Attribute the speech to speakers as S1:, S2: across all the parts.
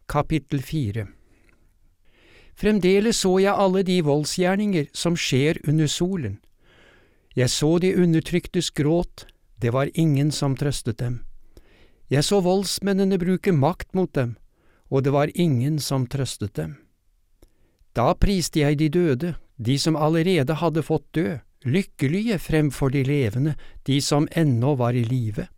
S1: Kapittel 4. Fremdeles så jeg alle de voldsgjerninger som skjer under solen. Jeg så de undertryktes gråt, det var ingen som trøstet dem. Jeg så voldsmennene bruke makt mot dem, og det var ingen som trøstet dem. Da priste jeg de døde, de som allerede hadde fått dø, lykkelige fremfor de levende, de som ennå var i live.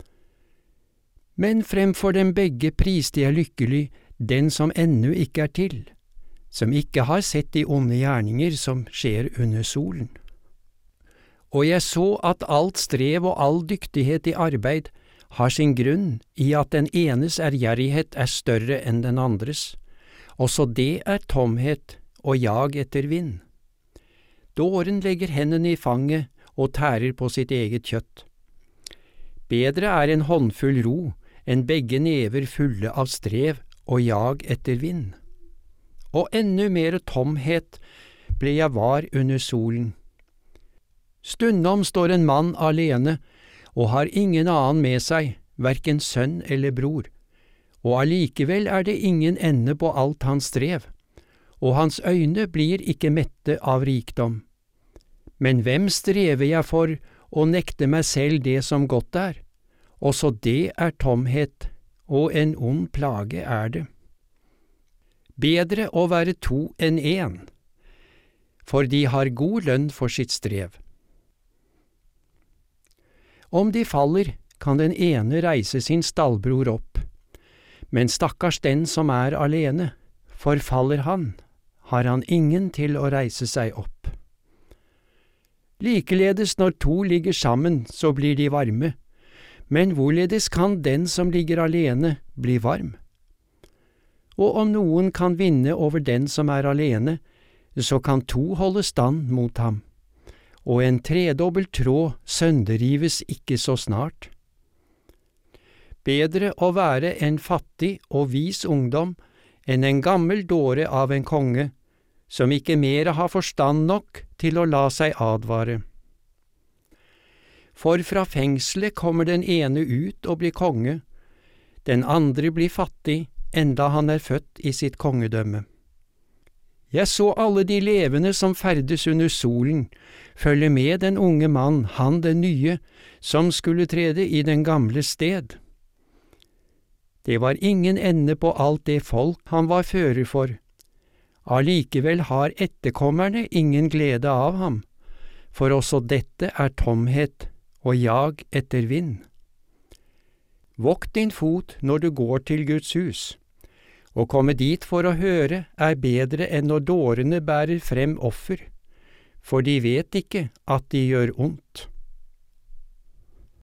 S1: Men fremfor dem begge priste jeg lykkelig den som ennå ikke er til, som ikke har sett de onde gjerninger som skjer under solen. Og jeg så at alt strev og all dyktighet i arbeid har sin grunn i at den enes ærgjerrighet er større enn den andres, også det er tomhet og jag etter vind. Dåren legger hendene i fanget og tærer på sitt eget kjøtt. Bedre er en håndfull ro enn begge never fulle av strev og jag etter vind. Og ennå mer tomhet ble jeg var under solen. Stundom står en mann alene og har ingen annen med seg, hverken sønn eller bror, og allikevel er det ingen ende på alt hans strev, og hans øyne blir ikke mette av rikdom. Men hvem strever jeg for å nekte meg selv det som godt er? Også det er tomhet, og en ond plage er det. Bedre å være to enn én, for de har god lønn for sitt strev. Om de faller, kan den ene reise sin stallbror opp, men stakkars den som er alene, for faller han, har han ingen til å reise seg opp. Likeledes når to ligger sammen, så blir de varme, men hvorledes kan den som ligger alene bli varm? Og om noen kan vinne over den som er alene, så kan to holde stand mot ham, og en tredobbelt tråd sønderrives ikke så snart. Bedre å være en fattig og vis ungdom enn en gammel dåre av en konge, som ikke mere har forstand nok til å la seg advare. For fra fengselet kommer den ene ut og blir konge, den andre blir fattig, enda han er født i sitt kongedømme. Jeg så alle de levende som ferdes under solen, følge med den unge mann, han den nye, som skulle trede i den gamle sted. Det var ingen ende på alt det folk han var fører for. Allikevel har etterkommerne ingen glede av ham, for også dette er tomhet og jag etter vind. Vokt din fot når du går til Guds hus. Å komme dit for å høre er bedre enn når dårene bærer frem offer, for de vet ikke at de gjør ondt.